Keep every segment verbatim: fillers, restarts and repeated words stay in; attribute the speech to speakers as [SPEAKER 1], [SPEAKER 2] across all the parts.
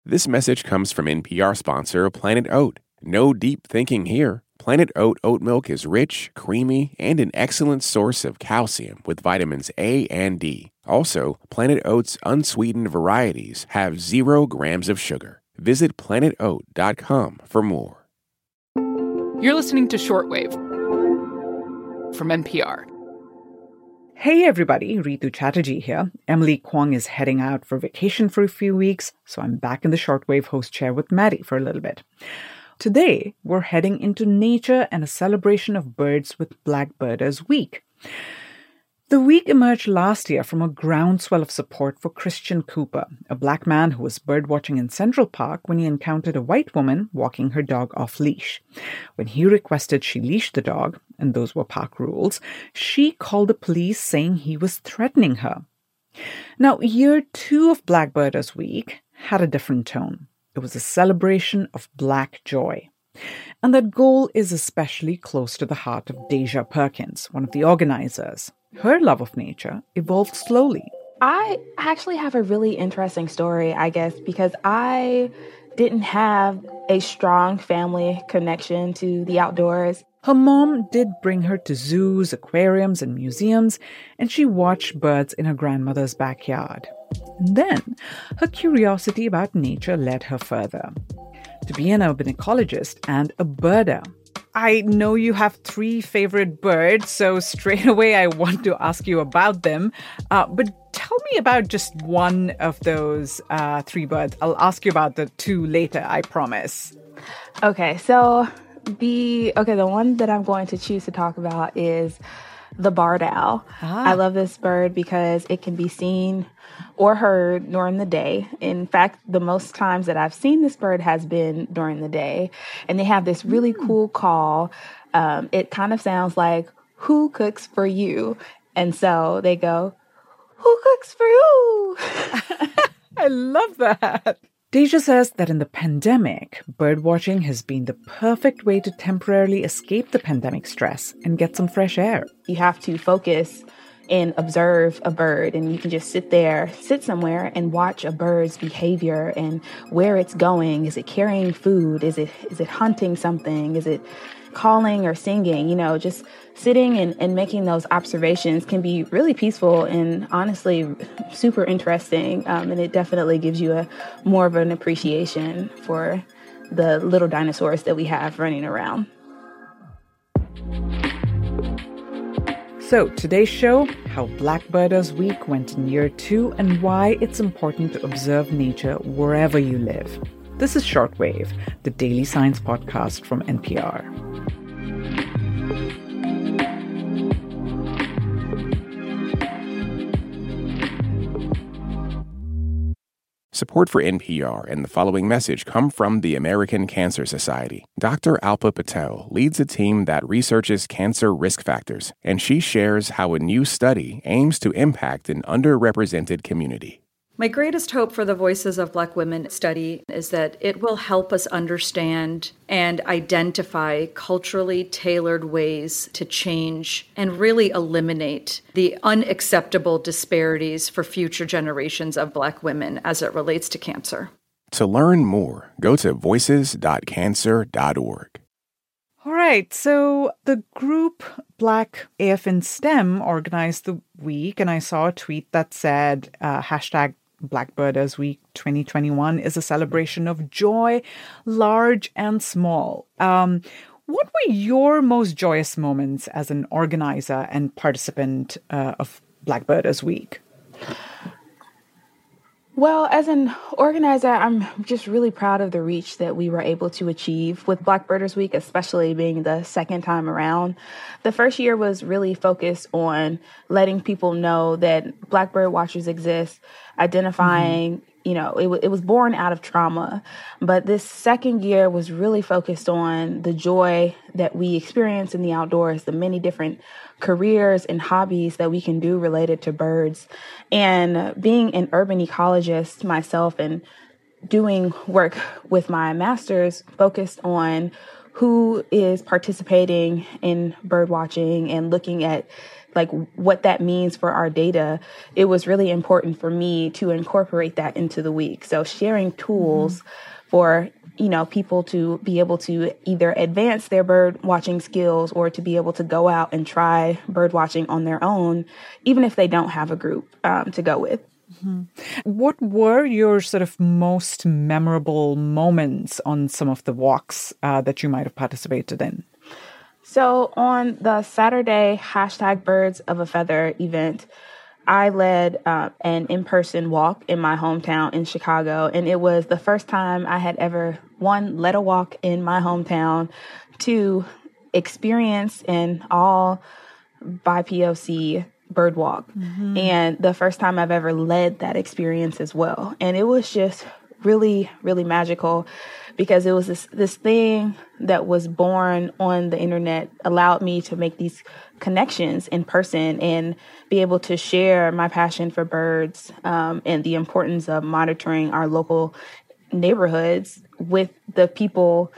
[SPEAKER 1] This message comes from N P R sponsor Planet Oat. No deep thinking here. Planet Oat oat milk is rich, creamy, and an excellent source of calcium with vitamins A and D. Also, Planet Oat's unsweetened varieties have zero grams of sugar. Visit planet oat dot com for more.
[SPEAKER 2] You're listening to Shortwave from N P R.
[SPEAKER 3] Hey everybody, Ritu Chatterjee here. Emily Kwong is heading out for vacation for a few weeks, so I'm back in the Shortwave host chair with Maddie for a little bit. Today, we're heading into nature and a celebration of birds with Black Birders Week. The week emerged last year from a groundswell of support for Christian Cooper, a black man who was birdwatching in Central Park when he encountered a white woman walking her dog off-leash. When he requested she leash the dog, and those were park rules, she called the police saying he was threatening her. Now, year two of Black Birders Week had a different tone. It was a celebration of Black joy. And that goal is especially close to the heart of Deja Perkins, one of the organizers. Her love of nature evolved slowly.
[SPEAKER 4] I actually have a really interesting story, I guess, because I didn't have a strong family connection to the outdoors.
[SPEAKER 3] Her mom did bring her to zoos, aquariums, and museums, and she watched birds in her grandmother's backyard. And then, her curiosity about nature led her further. To be an urban ecologist and a birder. I know you have three favorite birds, so straight away I want to ask you about them. Uh, but tell me about just one of those uh, three birds. I'll ask you about the two later, I promise.
[SPEAKER 4] Okay, so the okay, the one that I'm going to choose to talk about is the barred owl. Ah. I love this bird because it can be seen or heard during the day. In fact, the most times that I've seen this bird has been during the day. And they have this really mm. cool call. Um, it kind of sounds like, "Who cooks for you?" And so they go, "Who cooks for you?"
[SPEAKER 3] I love that. Deja says that in the pandemic, birdwatching has been the perfect way to temporarily escape the pandemic stress and get some fresh air.
[SPEAKER 4] You have to focus and observe a bird, and you can just sit there, sit somewhere and watch a bird's behavior and where it's going. Is it carrying food? Is it is it hunting something? Is it calling or singing? You know, just sitting and, and making those observations can be really peaceful and honestly super interesting. Um, and it definitely gives you a more of an appreciation for the little dinosaurs that we have running around.
[SPEAKER 3] So today's show, how Black Birders Week went in year two and why it's important to observe nature wherever you live. This is Shortwave, the daily science podcast from N P R.
[SPEAKER 1] Support for N P R and the following message come from the American Cancer Society. Doctor Alpa Patel leads a team that researches cancer risk factors, and she shares how a new study aims to impact an underrepresented community.
[SPEAKER 5] My greatest hope for the Voices of Black Women study is that it will help us understand and identify culturally tailored ways to change and really eliminate the unacceptable disparities for future generations of Black women as it relates to cancer.
[SPEAKER 1] To learn more, go to voices dot cancer dot org.
[SPEAKER 3] All right, so the group Black A F in STEM organized the week, and I saw a tweet that said uh, hashtag Black Birders Week twenty twenty-one is a celebration of joy, large and small. Um, what were your most joyous moments as an organizer and participant uh, of Black Birders Week?
[SPEAKER 4] Well, as an organizer, I'm just really proud of the reach that we were able to achieve with Black Birders Week, especially being the second time around. The first year was really focused on letting people know that Black bird watchers exist, identifying, mm-hmm. you know, it, w- it was born out of trauma. But this second year was really focused on the joy that we experience in the outdoors, the many different careers and hobbies that we can do related to birds. And being an urban ecologist myself and doing work with my master's focused on who is participating in bird watching and looking at like what that means for our data, it was really important for me to incorporate that into the week. So sharing tools mm-hmm. for, you know, people to be able to either advance their bird watching skills or to be able to go out and try bird watching on their own, even if they don't have a group um, to go with.
[SPEAKER 3] Mm-hmm. What were your sort of most memorable moments on some of the walks uh, that you might have participated in?
[SPEAKER 4] So on the Saturday hashtag Birds of a Feather event, I led uh, an in-person walk in my hometown in Chicago, and it was the first time I had ever, one, led a walk in my hometown, two, experience an all by P O C bird walk, mm-hmm. and the first time I've ever led that experience as well. And it was just really, really magical because it was this, this thing that was born on the internet, allowed me to make these connections in person and be able to share my passion for birds um, and the importance of monitoring our local neighborhoods with the people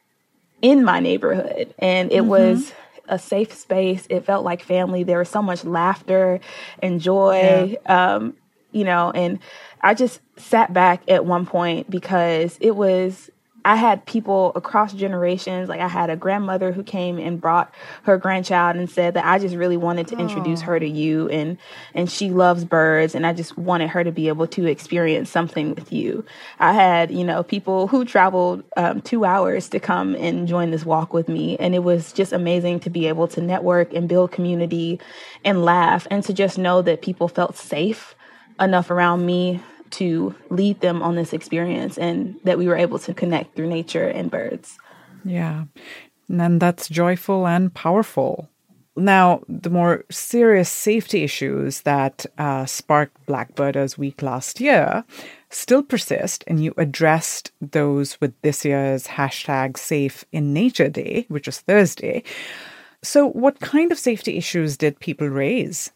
[SPEAKER 4] in my neighborhood. And it mm-hmm. was a safe space. It felt like family. There was so much laughter and joy, yeah. um, you know, and I just sat back at one point because it was, I had people across generations. Like I had a grandmother who came and brought her grandchild and said that I just really wanted to oh. introduce her to you. And, and she loves birds. And I just wanted her to be able to experience something with you. I had, you know, people who traveled um, two hours to come and join this walk with me. And it was just amazing to be able to network and build community and laugh and to just know that people felt safe enough around me to lead them on this experience and that we were able to connect through nature and birds.
[SPEAKER 3] Yeah. And that's joyful and powerful. Now, the more serious safety issues that uh, sparked Blackbirders Week last year still persist, and you addressed those with this year's hashtag Safe in Nature Day, which is Thursday. So what kind of safety issues did people raise?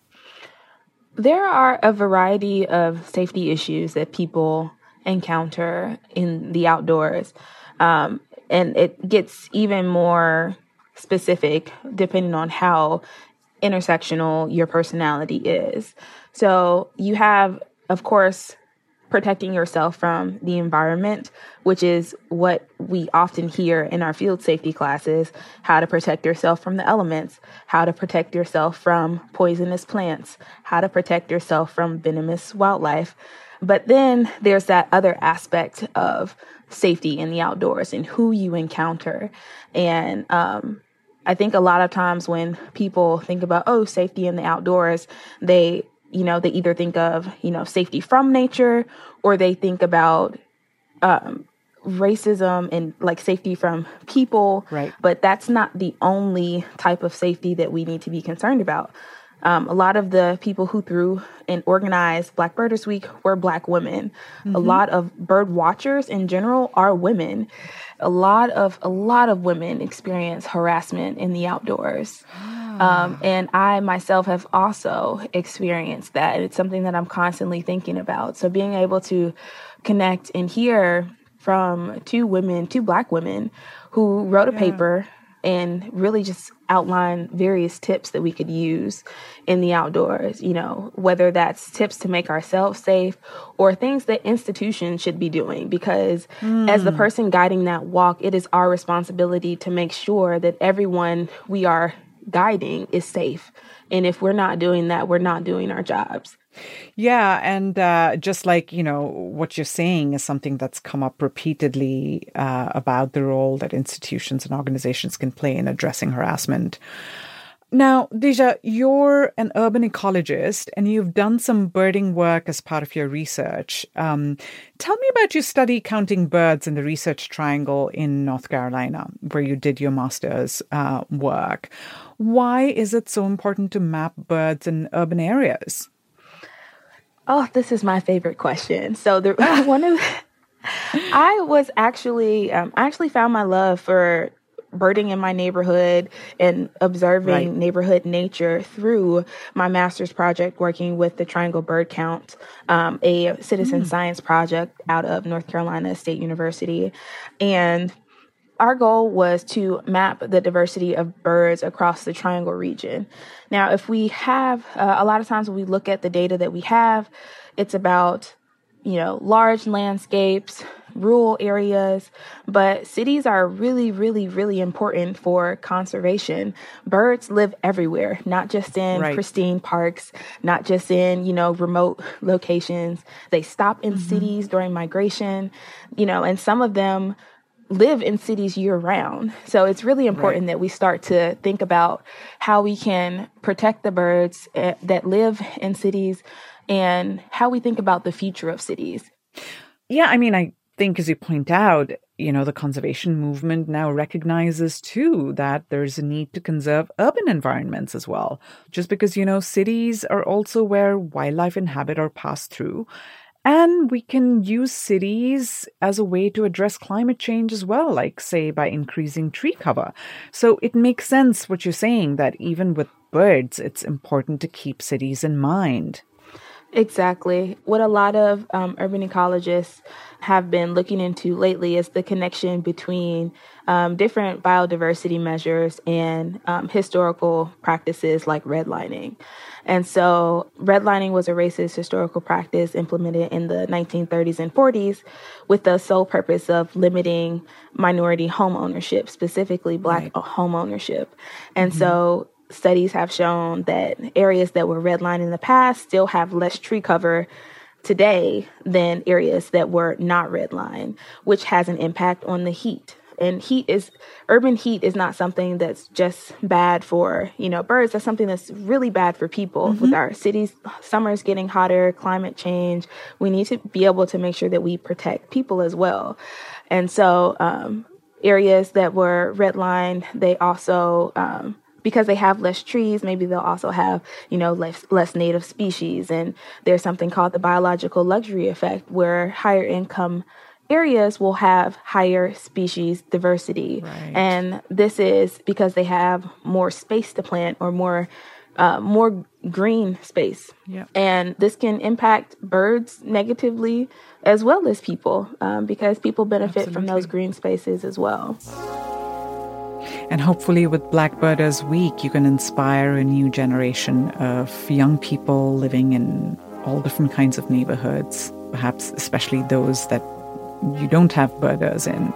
[SPEAKER 4] There are a variety of safety issues that people encounter in the outdoors. Um, and it gets even more specific depending on how intersectional your personality is. So you have, of course, protecting yourself from the environment, which is what we often hear in our field safety classes, how to protect yourself from the elements, how to protect yourself from poisonous plants, how to protect yourself from venomous wildlife. But then there's that other aspect of safety in the outdoors and who you encounter. And um, I think a lot of times when people think about, oh, safety in the outdoors, they You know, they either think of, you know, safety from nature, or they think about um, racism and like safety from people.
[SPEAKER 3] Right.
[SPEAKER 4] But that's not the only type of safety that we need to be concerned about. Um, a lot of the people who threw and organized Blackbirders Week were Black women. Mm-hmm. A lot of bird watchers in general are women. A lot of a lot of women experience harassment in the outdoors. Um, and I myself have also experienced that. It's something that I'm constantly thinking about. So being able to connect and hear from two women, two Black women who wrote a yeah. paper and really just outline various tips that we could use in the outdoors, you know, whether that's tips to make ourselves safe or things that institutions should be doing. Because mm. as the person guiding that walk, it is our responsibility to make sure that everyone we are guiding is safe. And if we're not doing that, we're not doing our jobs.
[SPEAKER 3] Yeah. And uh, just like, you know, what you're saying is something that's come up repeatedly uh, about the role that institutions and organizations can play in addressing harassment. Now, Deja, you're an urban ecologist and you've done some birding work as part of your research. Um, tell me about your study counting birds in the Research Triangle in North Carolina, where you did your master's uh, work. Why is it so important to map birds in urban areas?
[SPEAKER 4] Oh, this is my favorite question. So the one of I was actually um, I actually found my love for birding in my neighborhood and observing right. neighborhood nature through my master's project working with the Triangle Bird Count, um, a citizen mm. science project out of North Carolina State University. And our goal was to map the diversity of birds across the Triangle region. Now, if we have, uh, a lot of times when we look at the data that we have, it's about, you know, large landscapes, rural areas, but cities are really, really, really important for conservation. Birds live everywhere, not just in right. pristine parks, not just in, you know, remote locations. They stop in mm-hmm. cities during migration, you know, and some of them live in cities year round. So it's really important right. that we start to think about how we can protect the birds uh, that live in cities and how we think about the future of cities.
[SPEAKER 3] Yeah, I mean, I think, as you point out, you know, the conservation movement now recognizes too that there's a need to conserve urban environments as well. Just because, you know, cities are also where wildlife inhabit or pass through. And we can use cities as a way to address climate change as well, like, say, by increasing tree cover. So it makes sense what you're saying, that even with birds, it's important to keep cities in mind.
[SPEAKER 4] Exactly. What a lot of um, urban ecologists have been looking into lately is the connection between um, different biodiversity measures and um, historical practices like redlining. And so redlining was a racist historical practice implemented in the nineteen thirties and forties with the sole purpose of limiting minority home ownership, specifically Black right. home ownership. And mm-hmm. so studies have shown that areas that were redlined in the past still have less tree cover today than areas that were not redlined, which has an impact on the heat. And heat is, urban heat is not something that's just bad for, you know, birds. That's something that's really bad for people. Mm-hmm. With our cities, summers getting hotter, climate change, we need to be able to make sure that we protect people as well. And so um, areas that were redlined, they also, um, because they have less trees, maybe they'll also have, you know, less, less native species. And there's something called the biological luxury effect, where higher income areas will have higher species diversity. Right. And this is because they have more space to plant or more uh, more green space. Yep. And this can impact birds negatively as well as people um, because people benefit Absolutely. From those green spaces as well.
[SPEAKER 3] And hopefully with Blackbirders Week, you can inspire a new generation of young people living in all different kinds of neighborhoods, perhaps especially those that you don't have birders in,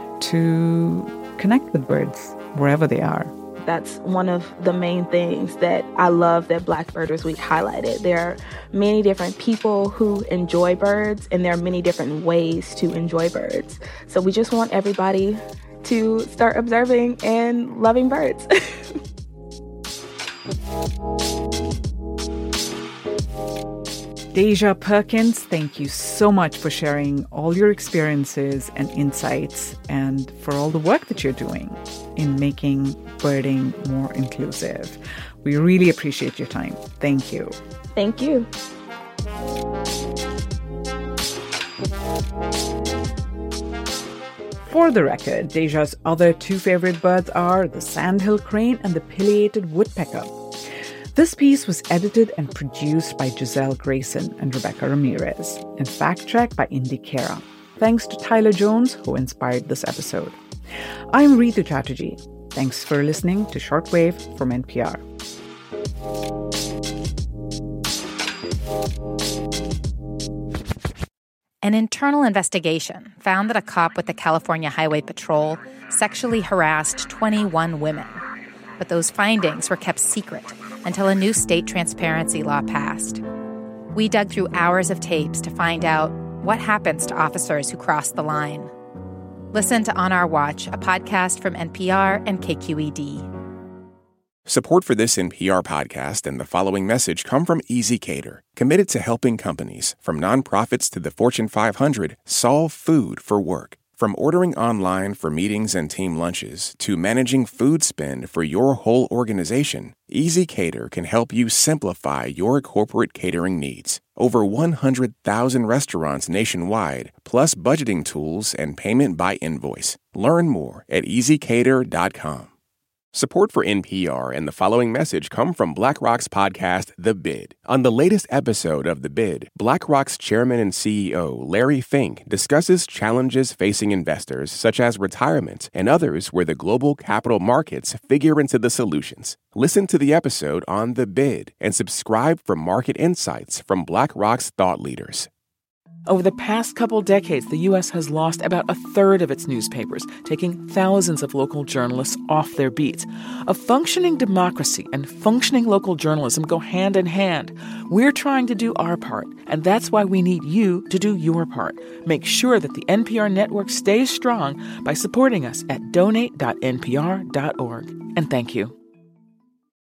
[SPEAKER 3] to connect with birds wherever they are.
[SPEAKER 4] That's one of the main things that I love that Blackbirders Week highlighted. There are many different people who enjoy birds, and there are many different ways to enjoy birds. So we just want everybody to start observing and loving birds.
[SPEAKER 3] Deja Perkins, thank you so much for sharing all your experiences and insights, and for all the work that you're doing in making birding more inclusive. We really appreciate your time. Thank you.
[SPEAKER 4] Thank you.
[SPEAKER 3] For the record, Deja's other two favorite birds are the sandhill crane and the pileated woodpecker. This piece was edited and produced by Giselle Grayson and Rebecca Ramirez, and fact-checked by Indy Kara. Thanks to Tyler Jones, who inspired this episode. I'm Ritu Chatterjee. Thanks for listening to Shortwave from N P R.
[SPEAKER 6] An internal investigation found that a cop with the California Highway Patrol sexually harassed twenty-one women. But those findings were kept secret until a new state transparency law passed. We dug through hours of tapes to find out what happens to officers who cross the line. Listen to On Our Watch, a podcast from N P R and K Q E D.
[SPEAKER 1] Support for this N P R podcast and the following message come from ezCater, committed to helping companies, from nonprofits to the Fortune five hundred, solve food for work. From ordering online for meetings and team lunches to managing food spend for your whole organization, ezCater can help you simplify your corporate catering needs. Over one hundred thousand restaurants nationwide, plus budgeting tools and payment by invoice. Learn more at easy cater dot com. Support for N P R and the following message come from BlackRock's podcast, The Bid. On the latest episode of The Bid, BlackRock's chairman and C E O, Larry Fink, discusses challenges facing investors such as retirement and others where the global capital markets figure into the solutions. Listen to the episode on The Bid and subscribe for market insights from BlackRock's thought leaders.
[SPEAKER 7] Over the past couple decades, the U S has lost about a third of its newspapers, taking thousands of local journalists off their beats. A functioning democracy and functioning local journalism go hand in hand. We're trying to do our part, and that's why we need you to do your part. Make sure that the N P R network stays strong by supporting us at donate dot n p r dot org. And thank you.